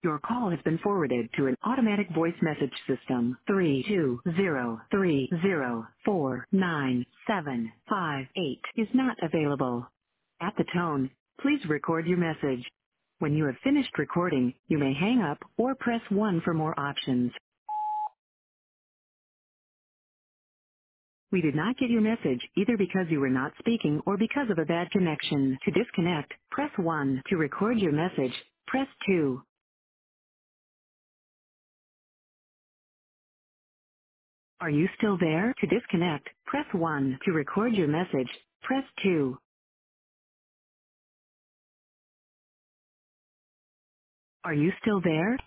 Your call has been forwarded to an automatic voice message system. 32030497758 is not available. At the tone, please record your message. When you have finished recording, you may hang up or press 1 for more options. We did not get your message either because you were not speaking or because of a bad connection. To disconnect, press 1. To record your message, press 2. Are you still there? To disconnect, press 1. To record your message, press 2. Are you still there?